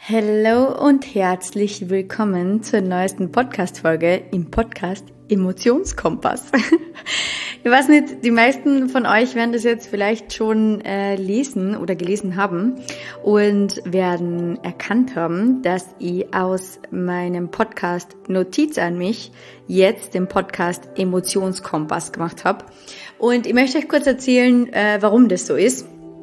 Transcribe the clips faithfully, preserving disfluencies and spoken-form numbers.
Hallo und herzlich willkommen zur neuesten Podcast-Folge im Podcast Emotionskompass. Ich weiß nicht, die meisten von euch werden das jetzt vielleicht schon äh, lesen oder gelesen haben und werden erkannt haben, dass ich aus meinem Podcast Notiz an mich jetzt den Podcast Emotionskompass gemacht habe. Und ich möchte euch kurz erzählen, äh, warum das so ist.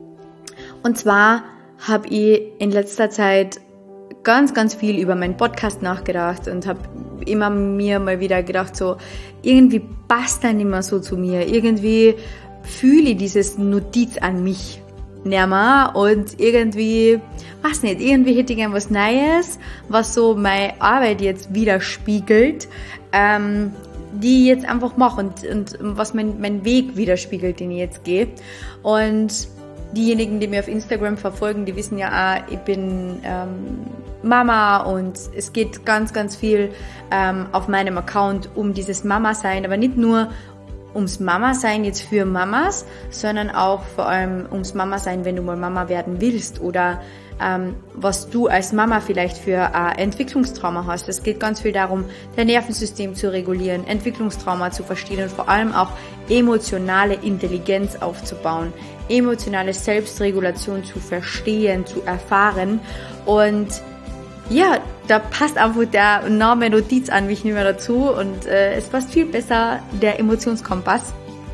Und zwar habe ich in letzter Zeit ganz, ganz viel über meinen Podcast nachgedacht und habe immer mir mal wieder gedacht, so irgendwie passt er nicht mehr so zu mir. Irgendwie fühle ich dieses Notiz an mich nicht mehr und irgendwie, weiß nicht, irgendwie hätte ich gern was Neues, was so meine Arbeit jetzt widerspiegelt, ähm, die ich jetzt einfach mache und, und was mein, mein Weg widerspiegelt, den ich jetzt gehe. Und diejenigen, die mir auf Instagram verfolgen, die wissen ja auch, ich bin ähm, Mama und es geht ganz, ganz viel ähm, auf meinem Account um dieses Mama-Sein, aber nicht nur ums Mama-Sein jetzt für Mamas, sondern auch vor allem ums Mama-Sein, wenn du mal Mama werden willst oder ähm, was du als Mama vielleicht für ein Entwicklungstrauma hast. Es geht ganz viel darum, dein Nervensystem zu regulieren, Entwicklungstrauma zu verstehen und vor allem auch emotionale Intelligenz aufzubauen, emotionale Selbstregulation zu verstehen, zu erfahren. Und ja, da passt einfach der Name Notiz an mich nicht mehr dazu und äh, es passt viel besser der Emotionskompass.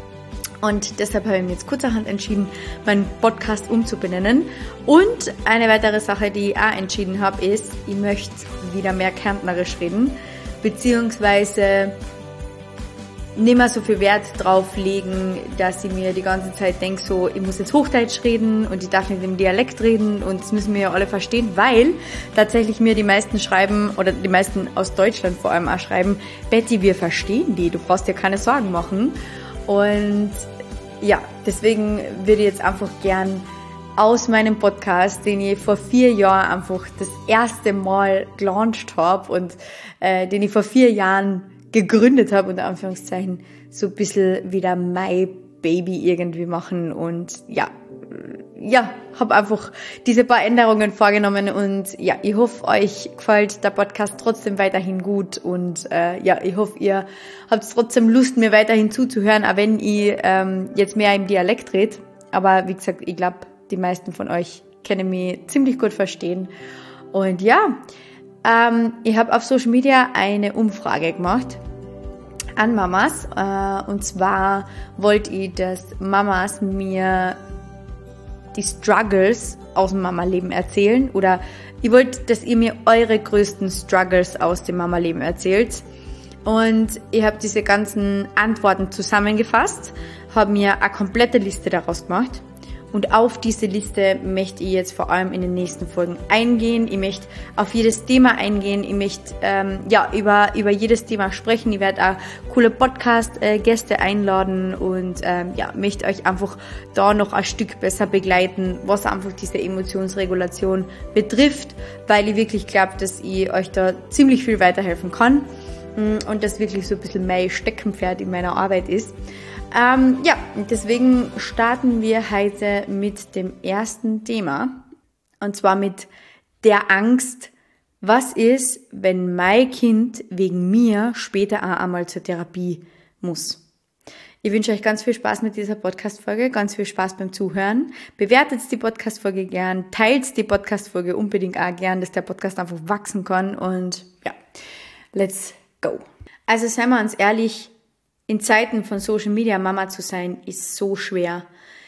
Und deshalb habe ich mir jetzt kurzerhand entschieden, meinen Podcast umzubenennen. Und eine weitere Sache, die ich auch entschieden habe, ist, ich möchte wieder mehr kärntnerisch reden, beziehungsweise nicht mehr so viel Wert drauf legen, dass ich mir die ganze Zeit denke, so, ich muss jetzt Hochdeutsch reden und ich darf nicht im Dialekt reden und das müssen wir ja alle verstehen, weil tatsächlich mir die meisten schreiben, oder die meisten aus Deutschland vor allem auch schreiben, Betty, wir verstehen die, du brauchst dir keine Sorgen machen. Und ja, deswegen würde ich jetzt einfach gern aus meinem Podcast, den ich vor vier Jahren einfach das erste Mal gelauncht habe und äh, den ich vor vier Jahren gegründet habe, unter Anführungszeichen, so ein bisschen wieder my Baby irgendwie machen und ja, ja, habe einfach diese paar Änderungen vorgenommen und ja, ich hoffe, euch gefällt der Podcast trotzdem weiterhin gut und äh, ja, ich hoffe, ihr habt trotzdem Lust, mir weiterhin zuzuhören, auch wenn ich ähm, jetzt mehr im Dialekt rede, aber wie gesagt, ich glaube, die meisten von euch können mich ziemlich gut verstehen und ja, Ähm, ich habe auf Social Media eine Umfrage gemacht an Mamas äh, und zwar wollte ich, dass Mamas mir die Struggles aus dem Mama-Leben erzählen oder ich wollte, dass ihr mir eure größten Struggles aus dem Mama-Leben erzählt und ich habe diese ganzen Antworten zusammengefasst, habe mir eine komplette Liste daraus gemacht. Und auf diese Liste möchte ich jetzt vor allem in den nächsten Folgen eingehen. Ich möchte auf jedes Thema eingehen. Ich möchte ähm, ja über über jedes Thema sprechen. Ich werde auch coole Podcast-Gäste einladen und ähm, ja möchte euch einfach da noch ein Stück besser begleiten, was einfach diese Emotionsregulation betrifft, weil ich wirklich glaube, dass ich euch da ziemlich viel weiterhelfen kann und das wirklich so ein bisschen mein Steckenpferd in meiner Arbeit ist. Ähm, ja, deswegen starten wir heute mit dem ersten Thema und zwar mit der Angst, was ist, wenn mein Kind wegen mir später auch einmal zur Therapie muss. Ich wünsche euch ganz viel Spaß mit dieser Podcast-Folge, ganz viel Spaß beim Zuhören. Bewertet die Podcast-Folge gern, teilt die Podcast-Folge unbedingt auch gern, dass der Podcast einfach wachsen kann und ja, let's go. Also seien wir uns ehrlich, in Zeiten von Social Media Mama zu sein, ist so schwer.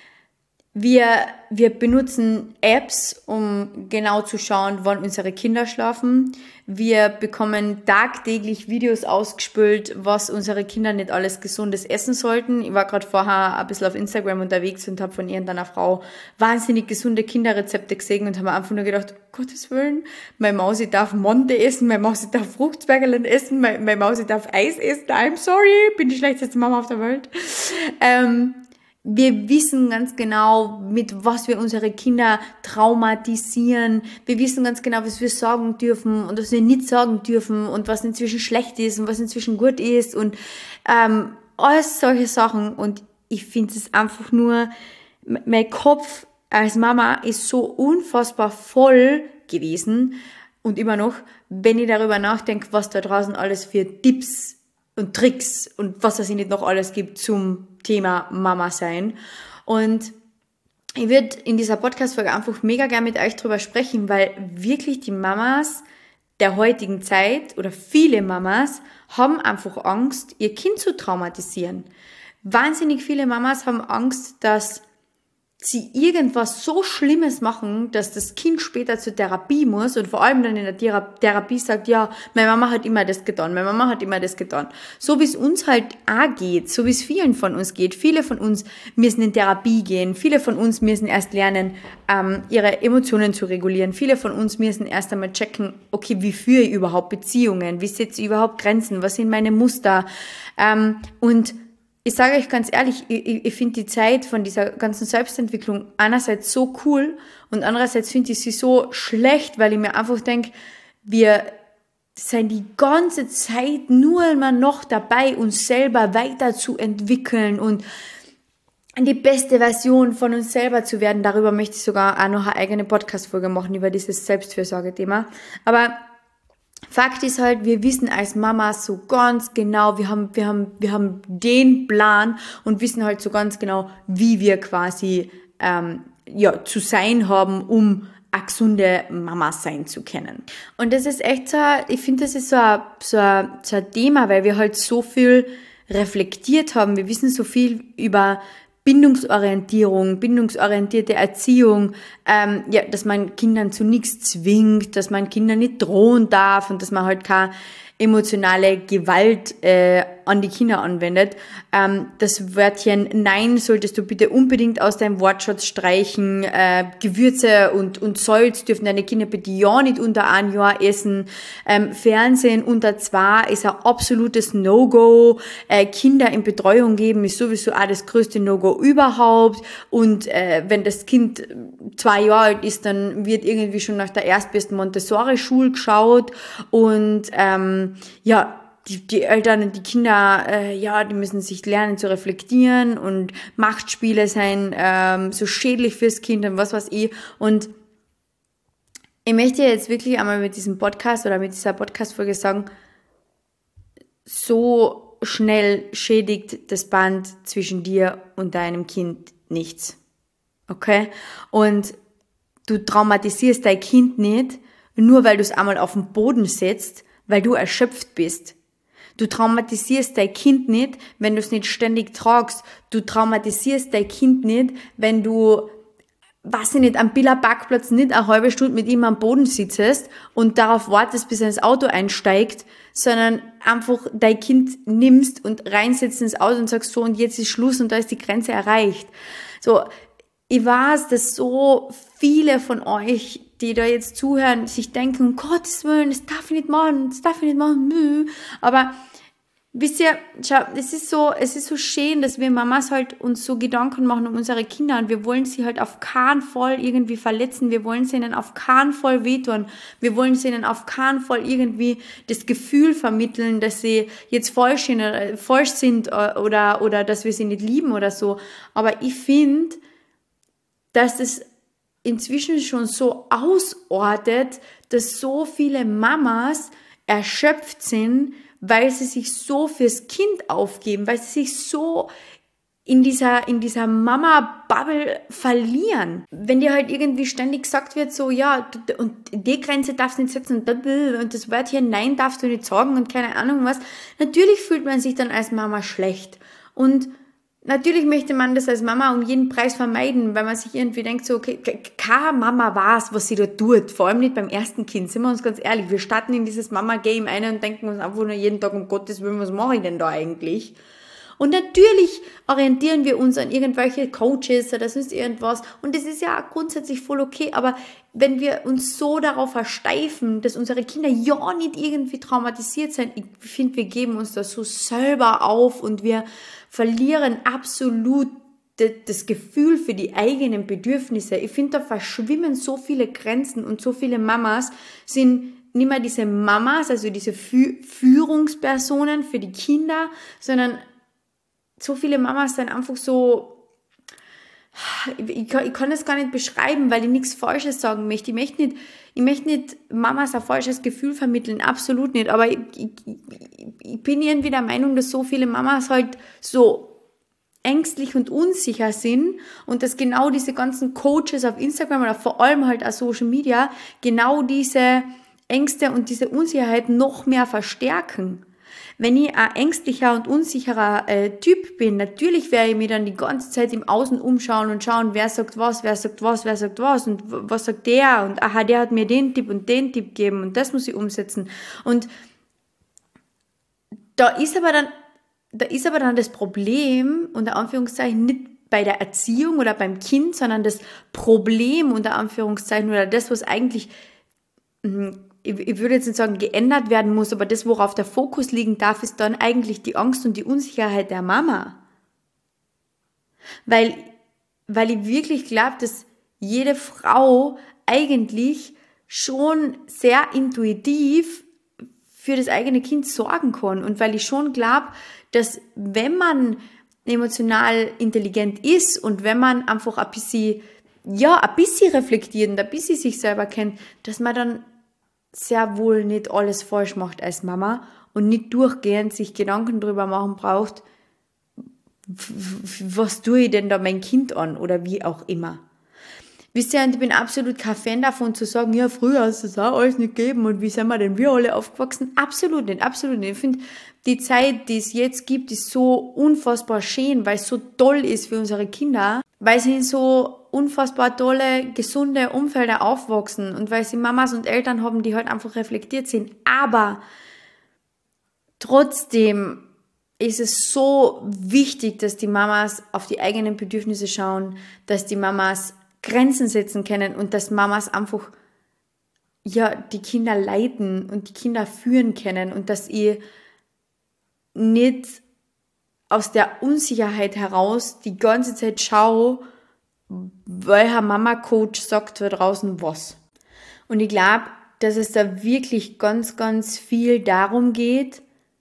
Wir, wir benutzen Apps, um genau zu schauen, wann unsere Kinder schlafen. Wir bekommen tagtäglich Videos ausgespült, was unsere Kinder nicht alles Gesundes essen sollten. Ich war gerade vorher ein bisschen auf Instagram unterwegs und habe von irgendeiner Frau wahnsinnig gesunde Kinderrezepte gesehen und habe mir einfach nur gedacht, um Gottes Willen, meine Mausi darf Monte essen, meine Mausi darf Fruchtzwergerlen essen, meine, meine Mausi darf Eis essen. I'm sorry, bin die schlechteste Mama auf der Welt. Ähm, Wir wissen ganz genau, mit was wir unsere Kinder traumatisieren. Wir wissen ganz genau, was wir sagen dürfen und was wir nicht sagen dürfen und was inzwischen schlecht ist und was inzwischen gut ist und ähm, alles solche Sachen. Und ich finde es einfach nur, mein Kopf als Mama ist so unfassbar voll gewesen und immer noch, wenn ich darüber nachdenke, was da draußen alles für Tipps und Tricks und was es nicht noch alles gibt zum Thema Mama sein. Und ich würde in dieser Podcast-Folge einfach mega gerne mit euch drüber sprechen, weil wirklich die Mamas der heutigen Zeit oder viele Mamas haben einfach Angst, ihr Kind zu traumatisieren. Wahnsinnig viele Mamas haben Angst, dass sie irgendwas so Schlimmes machen, dass das Kind später zur Therapie muss und vor allem dann in der Thera- Therapie sagt, ja, meine Mama hat immer das getan, meine Mama hat immer das getan. So wie es uns halt auch geht, so wie es vielen von uns geht. Viele von uns müssen in Therapie gehen, viele von uns müssen erst lernen, ähm, ihre Emotionen zu regulieren. Viele von uns müssen erst einmal checken, okay, wie führe ich überhaupt Beziehungen, wie setze ich überhaupt Grenzen, was sind meine Muster, ähm, und ich sage euch ganz ehrlich, ich, ich finde die Zeit von dieser ganzen Selbstentwicklung einerseits so cool und andererseits finde ich sie so schlecht, weil ich mir einfach denke, wir sind die ganze Zeit nur immer noch dabei, uns selber weiterzuentwickeln und die beste Version von uns selber zu werden. Darüber möchte ich sogar auch noch eine eigene Podcast-Folge machen, über dieses Selbstfürsorge-Thema. Aber Fakt ist halt, wir wissen als Mamas so ganz genau, wir haben, wir haben, wir haben den Plan und wissen halt so ganz genau, wie wir quasi, ähm, ja, zu sein haben, um eine gesunde Mama sein zu können. Und das ist echt so, ich finde, das ist so ein, so ein, so ein Thema, weil wir halt so viel reflektiert haben. Wir wissen so viel über Bindungsorientierung, bindungsorientierte Erziehung, ähm, ja, dass man Kindern zu nichts zwingt, dass man Kindern nicht drohen darf und dass man halt keine emotionale Gewalt äh, an die Kinder anwendet. Ähm, das Wörtchen Nein solltest du bitte unbedingt aus deinem Wortschatz streichen. Äh, Gewürze und, und Salz dürfen deine Kinder bitte ja nicht unter ein Jahr essen. Ähm, Fernsehen unter zwei ist ein absolutes No-Go. Äh, Kinder in Betreuung geben ist sowieso auch das größte No-Go überhaupt. Und äh, wenn das Kind zwei Jahre alt ist, dann wird irgendwie schon nach der erstbesten Montessori-Schule geschaut und ähm, ja, die, die Eltern und die Kinder, äh, ja, die müssen sich lernen zu reflektieren und Machtspiele sein ähm, so schädlich fürs Kind und was weiß ich. Und ich möchte jetzt wirklich einmal mit diesem Podcast oder mit dieser Podcast-Folge sagen, so schnell schädigt das Band zwischen dir und deinem Kind nichts. Okay? Und du traumatisierst dein Kind nicht, nur weil du es einmal auf den Boden setzt, weil du erschöpft bist. Du traumatisierst dein Kind nicht, wenn du es nicht ständig tragst. Du traumatisierst dein Kind nicht, wenn du, weiß ich nicht, am Billerparkplatz nicht eine halbe Stunde mit ihm am Boden sitzt und darauf wartest, bis er ins Auto einsteigt, sondern einfach dein Kind nimmst und reinsetzt ins Auto und sagst so, und jetzt ist Schluss und da ist die Grenze erreicht. So, ich weiß, dass so viele von euch, die da jetzt zuhören, sich denken, um Gottes Willen, das darf ich nicht machen, das darf ich nicht machen, aber wisst ihr, schau, es ist so, es ist so schön, dass wir Mamas halt uns so Gedanken machen um unsere Kinder und wir wollen sie halt auf keinen Fall irgendwie verletzen, wir wollen sie ihnen auf keinen Fall wehtun, wir wollen sie ihnen auf keinen Fall irgendwie das Gefühl vermitteln, dass sie jetzt falsch sind, falsch sind oder, oder dass wir sie nicht lieben oder so, aber ich finde, dass das inzwischen schon so ausartet, dass so viele Mamas erschöpft sind, weil sie sich so fürs Kind aufgeben, weil sie sich so in dieser, in dieser Mama-Bubble verlieren. Wenn dir halt irgendwie ständig gesagt wird, so, ja, und die Grenze darfst du nicht setzen und das Wörtchen Nein darfst du nicht sagen und keine Ahnung was, natürlich fühlt man sich dann als Mama schlecht. Und natürlich möchte man das als Mama um jeden Preis vermeiden, weil man sich irgendwie denkt, so, okay, keine Mama weiß, was sie da tut. Vor allem nicht beim ersten Kind, sind wir uns ganz ehrlich. Wir starten in dieses Mama-Game ein und denken uns einfach nur jeden Tag, um Gottes Willen, was mache ich denn da eigentlich? Und natürlich orientieren wir uns an irgendwelche Coaches oder sonst irgendwas. Und das ist ja grundsätzlich voll okay. Aber wenn wir uns so darauf versteifen, dass unsere Kinder ja nicht irgendwie traumatisiert sind, ich finde, wir geben uns das so selber auf und wir verlieren absolut das Gefühl für die eigenen Bedürfnisse. Ich finde, da verschwimmen so viele Grenzen und so viele Mamas sind nicht mehr diese Mamas, also diese Führungspersonen für die Kinder, sondern so viele Mamas sind einfach so, ich kann, ich kann das gar nicht beschreiben, weil ich nichts Falsches sagen möchte. Ich möchte nicht, ich möchte nicht Mamas ein falsches Gefühl vermitteln, absolut nicht. Aber ich, ich, ich bin irgendwie der Meinung, dass so viele Mamas halt so ängstlich und unsicher sind und dass genau diese ganzen Coaches auf Instagram oder vor allem halt auf Social Media genau diese Ängste und diese Unsicherheit noch mehr verstärken. Wenn ich ein ängstlicher und unsicherer äh, Typ bin, natürlich werde ich mich dann die ganze Zeit im Außen umschauen und schauen, wer sagt was, wer sagt was, wer sagt was und was sagt der und aha, der hat mir den Tipp und den Tipp gegeben und das muss ich umsetzen. Und da ist aber dann Da ist aber dann das Problem, unter Anführungszeichen, nicht bei der Erziehung oder beim Kind, sondern das Problem, unter Anführungszeichen, oder das, was eigentlich, ich würde jetzt nicht sagen, geändert werden muss, aber das, worauf der Fokus liegen darf, ist dann eigentlich die Angst und die Unsicherheit der Mama. Weil, weil ich wirklich glaube, dass jede Frau eigentlich schon sehr intuitiv für das eigene Kind sorgen kann. Und weil ich schon glaube, dass wenn man emotional intelligent ist und wenn man einfach ein bisschen, ja, ein bisschen reflektiert und ein bisschen sich selber kennt, dass man dann sehr wohl nicht alles falsch macht als Mama und nicht durchgehend sich Gedanken darüber machen braucht, was tue ich denn da mein Kind an oder wie auch immer. Wisst ihr, und ich bin absolut kein Fan davon zu sagen, ja, früher hast es auch alles nicht gegeben und wie sind wir denn wir alle aufgewachsen? Absolut nicht, absolut nicht. Ich finde, die Zeit, die es jetzt gibt, ist so unfassbar schön, weil es so toll ist für unsere Kinder, weil sie in so unfassbar tolle, gesunde Umfelder aufwachsen und weil sie Mamas und Eltern haben, die halt einfach reflektiert sind. Aber trotzdem ist es so wichtig, dass die Mamas auf die eigenen Bedürfnisse schauen, dass die Mamas Grenzen setzen können und dass Mamas einfach ja die Kinder leiten und die Kinder führen können und dass ihr nicht aus der Unsicherheit heraus die ganze Zeit schau, welcher Mama-Coach sagt da draußen was. Und ich glaube, dass es da wirklich ganz, ganz viel darum geht,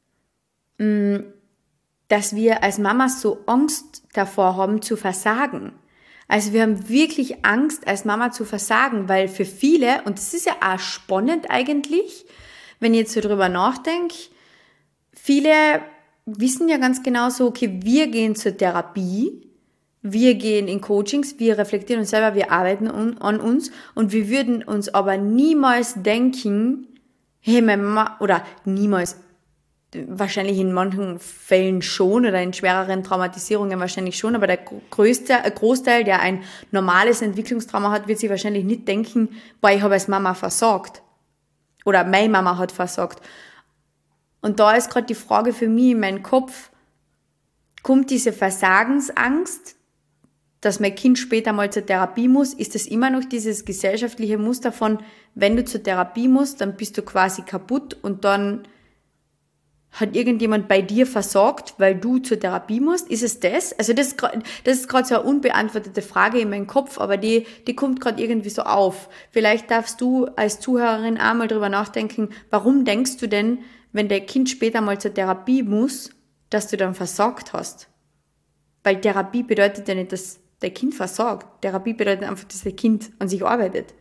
dass wir als Mamas so Angst davor haben, zu versagen. Also wir haben wirklich Angst, als Mama zu versagen, weil für viele, und das ist ja auch spannend eigentlich, wenn ich jetzt so drüber nachdenke, viele wissen ja ganz genau so, okay, wir gehen zur Therapie, wir gehen in Coachings, wir reflektieren uns selber, wir arbeiten an uns und wir würden uns aber niemals denken, hey, meine Mama, oder niemals, wahrscheinlich in manchen Fällen schon oder in schwereren Traumatisierungen wahrscheinlich schon, aber der größte Großteil, der ein normales Entwicklungstrauma hat, wird sich wahrscheinlich nicht denken, boah, ich habe als Mama versagt oder meine Mama hat versagt. Und da ist gerade die Frage für mich in meinem Kopf, kommt diese Versagensangst, dass mein Kind später mal zur Therapie muss, ist das immer noch dieses gesellschaftliche Muster von, wenn du zur Therapie musst, dann bist du quasi kaputt und dann hat irgendjemand bei dir versagt, weil du zur Therapie musst? Ist es das? Also das, das ist gerade so eine unbeantwortete Frage in meinem Kopf, aber die, die kommt gerade irgendwie so auf. Vielleicht darfst du als Zuhörerin auch mal drüber nachdenken, warum denkst du denn, wenn dein Kind später mal zur Therapie muss, dass du dann versagt hast? Weil Therapie bedeutet ja nicht, dass dein Kind versagt. Therapie bedeutet einfach, dass dein Kind an sich arbeitet.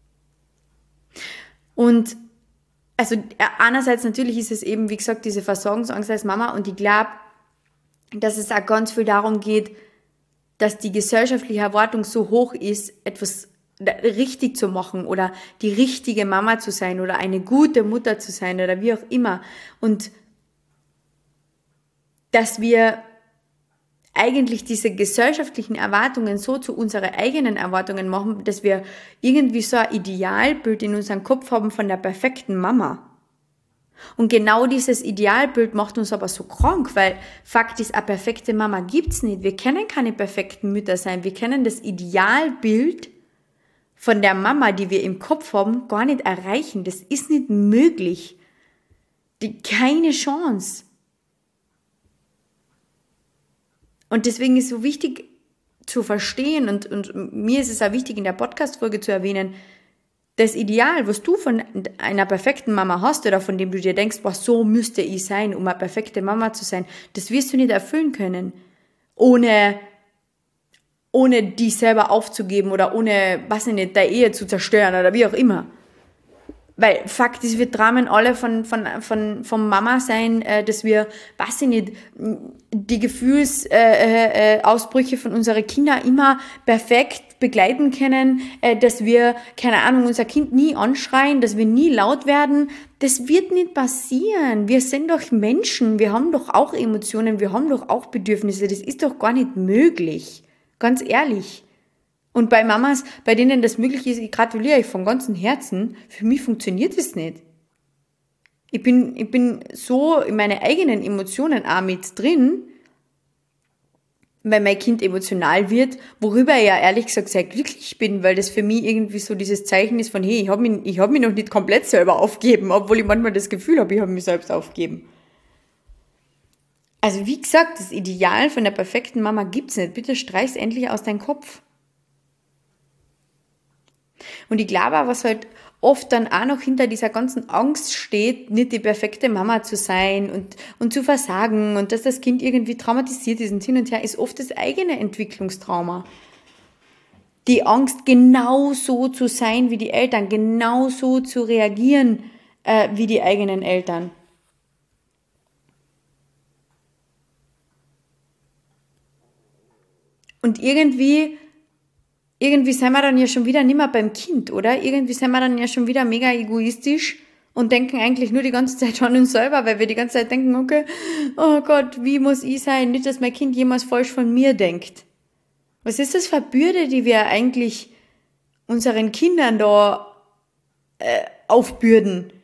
Und also einerseits natürlich ist es eben, wie gesagt, diese Versagensangst als Mama und ich glaube, dass es auch ganz viel darum geht, dass die gesellschaftliche Erwartung so hoch ist, etwas richtig zu machen oder die richtige Mama zu sein oder eine gute Mutter zu sein oder wie auch immer. Und dass wir eigentlich diese gesellschaftlichen Erwartungen so zu unseren eigenen Erwartungen machen, dass wir irgendwie so ein Idealbild in unserem Kopf haben von der perfekten Mama. Und genau dieses Idealbild macht uns aber so krank, weil Fakt ist, eine perfekte Mama gibt's nicht. Wir können keine perfekten Mütter sein. Wir können das Idealbild von der Mama, die wir im Kopf haben, gar nicht erreichen. Das ist nicht möglich. Die, keine Chance. Und deswegen ist es so wichtig zu verstehen und, und mir ist es auch wichtig in der Podcast-Folge zu erwähnen, das Ideal, was du von einer perfekten Mama hast oder von dem du dir denkst, boah, so müsste ich sein, um eine perfekte Mama zu sein, das wirst du nicht erfüllen können, ohne ohne dich selber aufzugeben oder ohne, weiß ich nicht, deine Ehe zu zerstören oder wie auch immer. Weil Fakt ist, wir träumen alle von, von, von, von Mama sein, äh, dass wir, weiß ich nicht, die Gefühlsausbrüche äh, äh, Ausbrüche von unseren Kindern immer perfekt begleiten können, äh, dass wir, keine Ahnung, unser Kind nie anschreien, dass wir nie laut werden. Das wird nicht passieren. Wir sind doch Menschen, wir haben doch auch Emotionen, wir haben doch auch Bedürfnisse. Das ist doch gar nicht möglich. Ganz ehrlich. Und bei Mamas, bei denen das möglich ist, ich gratuliere euch von ganzem Herzen. Für mich funktioniert es nicht. Ich bin, ich bin so in meine eigenen Emotionen auch mit drin, weil mein Kind emotional wird, worüber ich ja ehrlich gesagt sehr glücklich bin, weil das für mich irgendwie so dieses Zeichen ist von, hey, ich habe mich, ich hab mich noch nicht komplett selber aufgegeben, obwohl ich manchmal das Gefühl habe, ich habe mich selbst aufgegeben. Also wie gesagt, das Ideal von der perfekten Mama gibt's nicht. Bitte streich's endlich aus deinem Kopf. Und ich glaube auch, was halt oft dann auch noch hinter dieser ganzen Angst steht, nicht die perfekte Mama zu sein und, und zu versagen und dass das Kind irgendwie traumatisiert ist und hin und her, ist oft das eigene Entwicklungstrauma. Die Angst, genau so zu sein wie die Eltern, genau so zu reagieren äh, wie die eigenen Eltern. Und irgendwie Irgendwie sind wir dann ja schon wieder nicht mehr beim Kind, oder? Irgendwie sind wir dann ja schon wieder mega egoistisch und denken eigentlich nur die ganze Zeit an uns selber, weil wir die ganze Zeit denken, okay, oh Gott, wie muss ich sein? Nicht, dass mein Kind jemals falsch von mir denkt. Was ist das für eine Bürde, die wir eigentlich unseren Kindern da äh, aufbürden?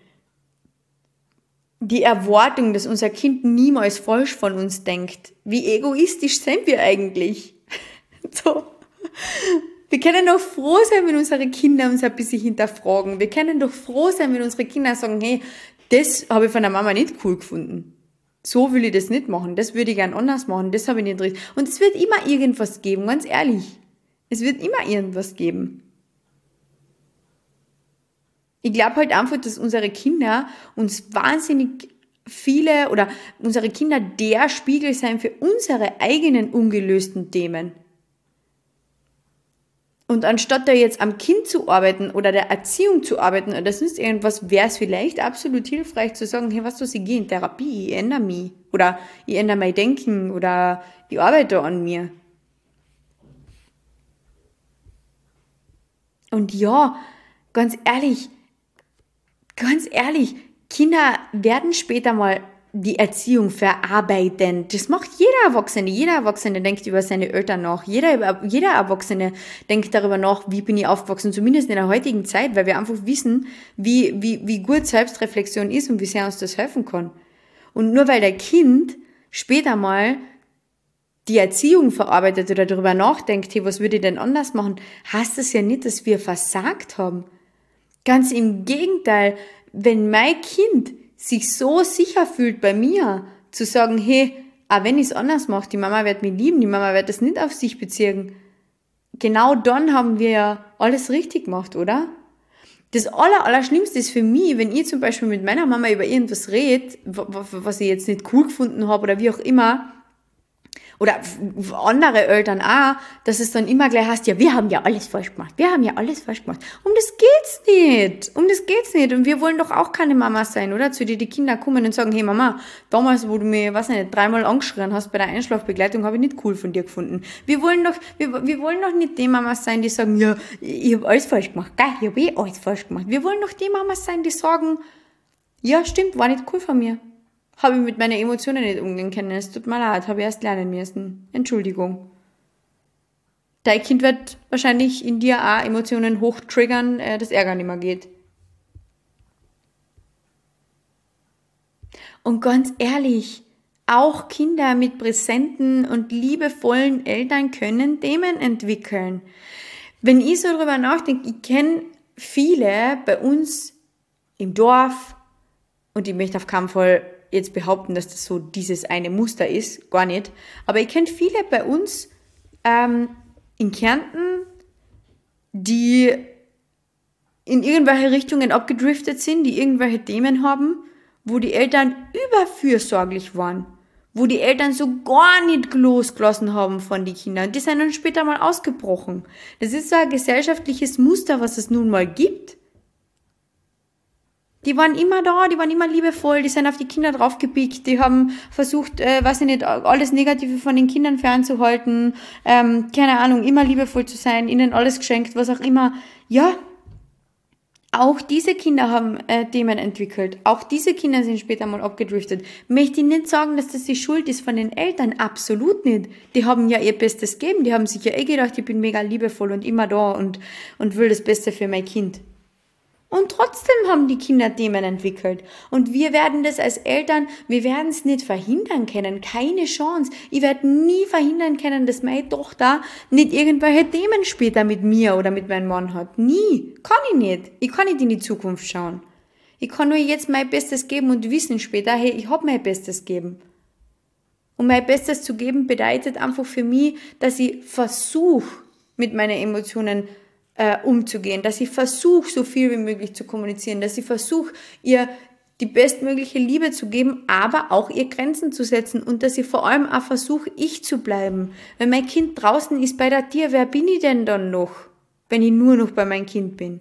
Die Erwartung, dass unser Kind niemals falsch von uns denkt. Wie egoistisch sind wir eigentlich? So. Wir können doch froh sein, wenn unsere Kinder uns ein bisschen hinterfragen. Wir können doch froh sein, wenn unsere Kinder sagen, hey, das habe ich von der Mama nicht cool gefunden. So will ich das nicht machen. Das würde ich gern anders machen. Das habe ich nicht richtig. Und es wird immer irgendwas geben, ganz ehrlich. Es wird immer irgendwas geben. Ich glaube halt einfach, dass unsere Kinder uns wahnsinnig viele oder unsere Kinder der Spiegel sein für unsere eigenen ungelösten Themen. Und anstatt da jetzt am Kind zu arbeiten oder der Erziehung zu arbeiten oder sonst irgendwas, wäre es vielleicht absolut hilfreich zu sagen, hey, was, was, ich gehe in Therapie, ich ändere mich. Oder ich ändere mein Denken oder ich arbeite an mir. Und ja, ganz ehrlich, ganz ehrlich, Kinder werden später mal die Erziehung verarbeiten. Das macht jeder Erwachsene. Jeder Erwachsene denkt über seine Eltern nach. Jeder, jeder Erwachsene denkt darüber nach, wie bin ich aufgewachsen, zumindest in der heutigen Zeit, weil wir einfach wissen, wie, wie, wie gut Selbstreflexion ist und wie sehr uns das helfen kann. Und nur weil der Kind später mal die Erziehung verarbeitet oder darüber nachdenkt, hey, was würde ich denn anders machen, heißt das ja nicht, dass wir versagt haben. Ganz im Gegenteil, wenn mein Kind sich so sicher fühlt bei mir, zu sagen, hey, auch wenn ich es anders mache, die Mama wird mich lieben, die Mama wird das nicht auf sich beziehen. Genau dann haben wir ja alles richtig gemacht, oder? Das Aller, Allerschlimmste ist für mich, wenn ich zum Beispiel mit meiner Mama über irgendwas rede, was ich jetzt nicht cool gefunden habe oder wie auch immer, oder andere Eltern auch, dass es dann immer gleich heißt, ja, wir haben ja alles falsch gemacht, wir haben ja alles falsch gemacht. Um das geht's nicht, um das geht's nicht. Und wir wollen doch auch keine Mama sein, oder? Zu dir die Kinder kommen und sagen, hey Mama, damals, wo du mir, weiß nicht, dreimal angeschrien hast bei der Einschlafbegleitung, habe ich nicht cool von dir gefunden. Wir wollen doch, wir, wir wollen doch nicht die Mamas sein, die sagen, ja, ich habe alles falsch gemacht, gell, ich habe eh alles falsch gemacht. Wir wollen doch die Mamas sein, die sagen, ja, stimmt, war nicht cool von mir. Habe ich mit meinen Emotionen nicht umgehen können. Es tut mir leid, habe ich erst lernen müssen. Entschuldigung. Dein Kind wird wahrscheinlich in dir auch Emotionen hochtriggern, äh, dass Ärger nicht mehr geht. Und ganz ehrlich, auch Kinder mit präsenten und liebevollen Eltern können Themen entwickeln. Wenn ich so drüber nachdenke, ich kenne viele bei uns im Dorf, und ich möchte auf keinen Fall jetzt behaupten, dass das so dieses eine Muster ist, gar nicht. Aber ich kenne viele bei uns ähm, in Kärnten, die in irgendwelche Richtungen abgedriftet sind, die irgendwelche Themen haben, wo die Eltern überfürsorglich waren, wo die Eltern so gar nicht losgelassen haben von den Kindern. Die sind dann später mal ausgebrochen. Das ist so ein gesellschaftliches Muster, was es nun mal gibt. Die waren immer da, die waren immer liebevoll, die sind auf die Kinder draufgepickt, die haben versucht, äh, weiß ich nicht, alles Negative von den Kindern fernzuhalten, ähm, keine Ahnung, immer liebevoll zu sein, ihnen alles geschenkt, was auch immer. Ja, auch diese Kinder haben äh, Themen entwickelt. Auch diese Kinder sind später mal abgedriftet. Möchte ich nicht sagen, dass das die Schuld ist von den Eltern. Absolut nicht. Die haben ja ihr Bestes gegeben. Die haben sich ja eh gedacht, ich bin mega liebevoll und immer da und, und will das Beste für mein Kind. Und trotzdem haben die Kinder Themen entwickelt. Und wir werden das als Eltern, wir werden es nicht verhindern können. Keine Chance. Ich werde nie verhindern können, dass meine Tochter nicht irgendwelche Themen später mit mir oder mit meinem Mann hat. Nie. Kann ich nicht. Ich kann nicht in die Zukunft schauen. Ich kann nur jetzt mein Bestes geben und wissen später, hey, ich habe mein Bestes geben. Und mein Bestes zu geben bedeutet einfach für mich, dass ich versuche, mit meinen Emotionen Äh, umzugehen, dass ich versuche, so viel wie möglich zu kommunizieren, dass ich versuche, ihr die bestmögliche Liebe zu geben, aber auch ihr Grenzen zu setzen und dass ich vor allem auch versuche, ich zu bleiben. Wenn mein Kind draußen ist bei der Tür, wer bin ich denn dann noch, wenn ich nur noch bei meinem Kind bin?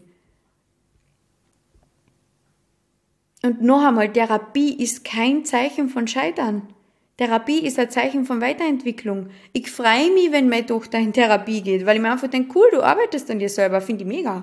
Und noch einmal, Therapie ist kein Zeichen von Scheitern. Therapie ist ein Zeichen von Weiterentwicklung. Ich freue mich, wenn meine Tochter in Therapie geht, weil ich mir einfach denke, cool, du arbeitest an dir selber, finde ich mega.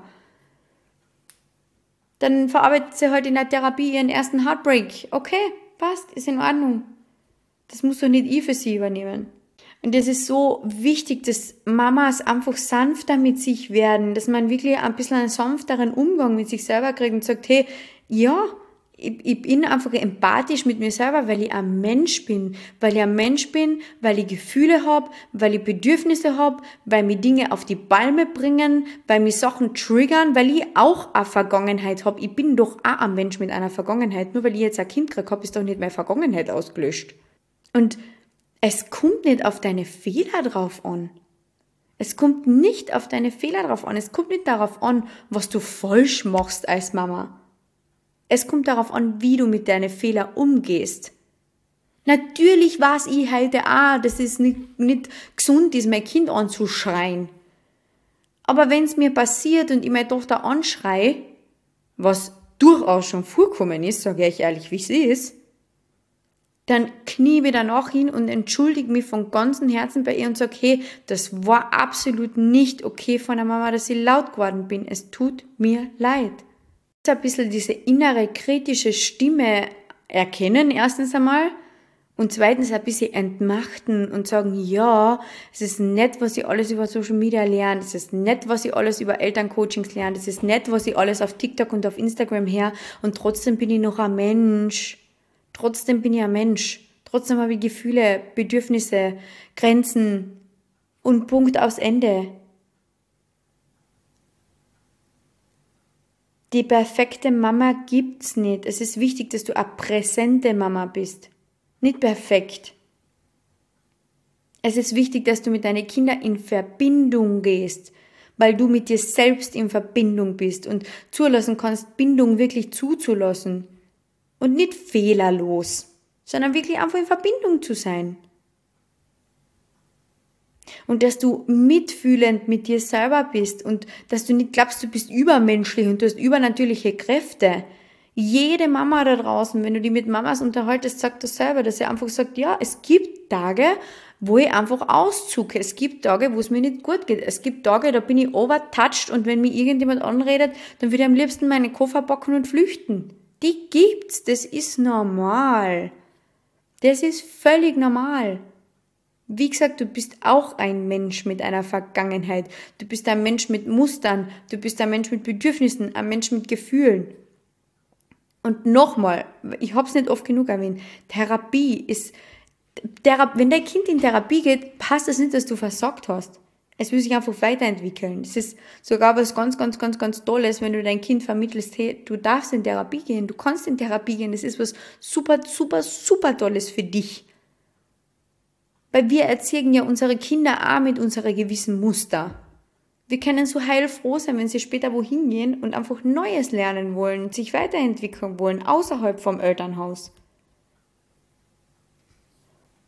Dann verarbeitet sie halt in der Therapie ihren ersten Heartbreak. Okay, passt, ist in Ordnung. Das muss doch nicht ich für sie übernehmen. Und es ist so wichtig, dass Mamas einfach sanfter mit sich werden, dass man wirklich ein bisschen einen sanfteren Umgang mit sich selber kriegt und sagt, hey, ja, Ich, ich bin einfach empathisch mit mir selber, weil ich ein Mensch bin. Weil ich ein Mensch bin, weil ich Gefühle habe, weil ich Bedürfnisse habe, weil mich Dinge auf die Palme bringen, weil mich Sachen triggern, weil ich auch eine Vergangenheit habe. Ich bin doch auch ein Mensch mit einer Vergangenheit. Nur weil ich jetzt ein Kind gekriegt habe, ist doch nicht meine Vergangenheit ausgelöscht. Und es kommt nicht auf deine Fehler drauf an. Es kommt nicht auf deine Fehler drauf an. Es kommt nicht darauf an, was du falsch machst als Mama. Es kommt darauf an, wie du mit deinen Fehlern umgehst. Natürlich weiß ich heute auch, dass es nicht, nicht gesund ist, mein Kind anzuschreien. Aber wenn es mir passiert und ich meine Tochter anschreie, was durchaus schon vorkommen ist, sage ich ehrlich, wie es ist, dann knie ich wieder danach hin und entschuldige mich von ganzem Herzen bei ihr und sage, hey, das war absolut nicht okay von der Mama, dass ich laut geworden bin. Es tut mir leid. Ein bisschen diese innere kritische Stimme erkennen, erstens einmal, und zweitens ein bisschen entmachten und sagen, ja, es ist nett, was ich alles über Social Media lerne, es ist nett, was ich alles über Elterncoachings lerne, es ist nett, was ich alles auf TikTok und auf Instagram her, und trotzdem bin ich noch ein Mensch, trotzdem bin ich ein Mensch, trotzdem habe ich Gefühle, Bedürfnisse, Grenzen und Punkt aufs Ende. Die perfekte Mama gibt's nicht. Es ist wichtig, dass du eine präsente Mama bist. Nicht perfekt. Es ist wichtig, dass du mit deinen Kindern in Verbindung gehst, weil du mit dir selbst in Verbindung bist und zulassen kannst, Bindung wirklich zuzulassen. Und nicht fehlerlos, sondern wirklich einfach in Verbindung zu sein. Und dass du mitfühlend mit dir selber bist und dass du nicht glaubst, du bist übermenschlich und du hast übernatürliche Kräfte. Jede Mama da draußen, wenn du die mit Mamas unterhaltest, sagt das selber, dass sie einfach sagt, ja, es gibt Tage, wo ich einfach auszucke. Es gibt Tage, wo es mir nicht gut geht. Es gibt Tage, da bin ich overtouched und wenn mich irgendjemand anredet, dann würde ich am liebsten meine Koffer packen und flüchten. Die gibt's, das ist normal. Das ist völlig normal. Wie gesagt, du bist auch ein Mensch mit einer Vergangenheit. Du bist ein Mensch mit Mustern. Du bist ein Mensch mit Bedürfnissen, ein Mensch mit Gefühlen. Und nochmal, ich habe es nicht oft genug erwähnt, Therapie ist, Thera- wenn dein Kind in Therapie geht, passt es das nicht, dass du versagt hast. Es will sich einfach weiterentwickeln. Es ist sogar was ganz, ganz, ganz, ganz Tolles, wenn du dein Kind vermittelst, hey, du darfst in Therapie gehen, du kannst in Therapie gehen. Das ist was super, super, super Tolles für dich. Weil wir erziehen ja unsere Kinder auch mit unseren gewissen Muster. Wir können so heilfroh sein, wenn sie später wohin gehen und einfach Neues lernen wollen, sich weiterentwickeln wollen, außerhalb vom Elternhaus.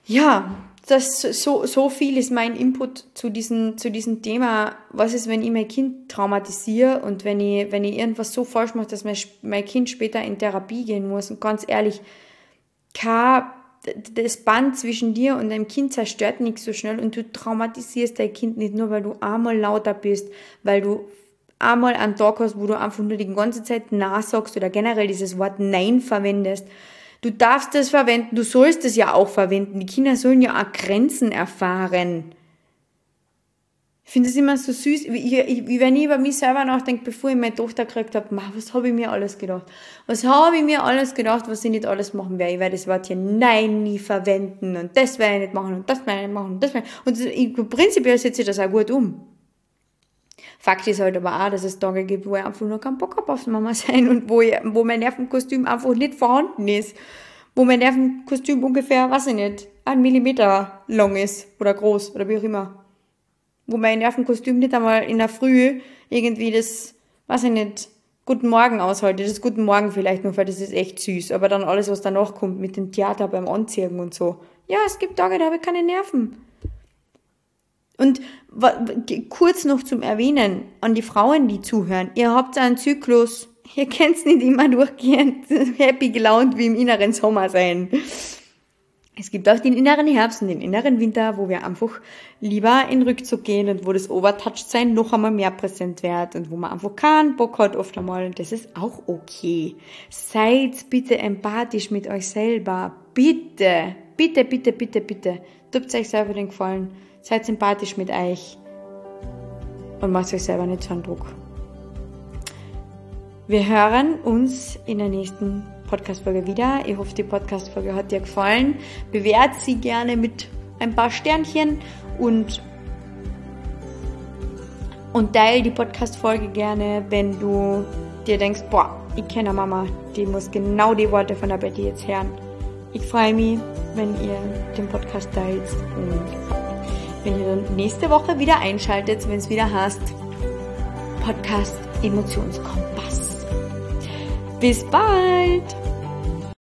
ja, das, so, so viel ist mein Input zu diesem, zu diesem Thema. Was ist, wenn ich mein Kind traumatisiere und wenn ich, wenn ich irgendwas so falsch mache, dass mein, mein Kind später in Therapie gehen muss? Und ganz ehrlich, kein, das Band zwischen dir und deinem Kind zerstört nicht so schnell und du traumatisierst dein Kind nicht nur, weil du einmal lauter bist, weil du einmal einen Tag hast, wo du einfach nur die ganze Zeit Nein sagst oder generell dieses Wort Nein verwendest. Du darfst das verwenden, du sollst es ja auch verwenden. Die Kinder sollen ja auch Grenzen erfahren. Ich finde es immer so süß, wie, ich, wie wenn ich über mich selber nachdenke, bevor ich meine Tochter gekriegt habe, was habe ich mir alles gedacht? Was habe ich mir alles gedacht, was ich nicht alles machen werde? Ich werde das Wort hier Nein nie verwenden und das werde ich nicht machen und das werde ich nicht machen und das werde ich. Und ich, prinzipiell setze ich das auch gut um. Fakt ist halt aber auch, dass es Tage gibt, wo ich einfach nur keinen Bock habe aufs Mama sein und wo, ich, wo mein Nervenkostüm einfach nicht vorhanden ist. Wo mein Nervenkostüm ungefähr, weiß ich nicht, ein Millimeter lang ist oder groß oder wie auch immer. Wo mein Nervenkostüm nicht einmal in der Früh irgendwie das, weiß ich nicht, Guten Morgen aushalte. Das Guten Morgen vielleicht noch, weil das ist echt süß. Aber dann alles, was danach kommt mit dem Theater beim Anziehen und so. Ja, es gibt Tage, da habe ich keine Nerven. Und kurz noch zum Erwähnen an die Frauen, die zuhören. Ihr habt einen Zyklus. Ihr könnt nicht immer durchgehend happy gelaunt wie im inneren Sommer sein. Es gibt auch den inneren Herbst und den inneren Winter, wo wir einfach lieber in Rückzug gehen und wo das Overtouched-Sein noch einmal mehr präsent wird und wo man einfach keinen Bock hat oft einmal und das ist auch okay. Seid bitte empathisch mit euch selber. Bitte, bitte, bitte, bitte, bitte. Tut euch selber den Gefallen. Seid sympathisch mit euch und macht euch selber nicht so einen Druck. Wir hören uns in der nächsten Podcast-Folge wieder. Ich hoffe, die Podcast-Folge hat dir gefallen. Bewert sie gerne mit ein paar Sternchen und, und teile die Podcast-Folge gerne, wenn du dir denkst, boah, ich kenne Mama, die muss genau die Worte von der Betty jetzt hören. Ich freue mich, wenn ihr den Podcast teilt und wenn ihr dann nächste Woche wieder einschaltet, wenn es wieder heißt Podcast Emotionskompass. Bis bald!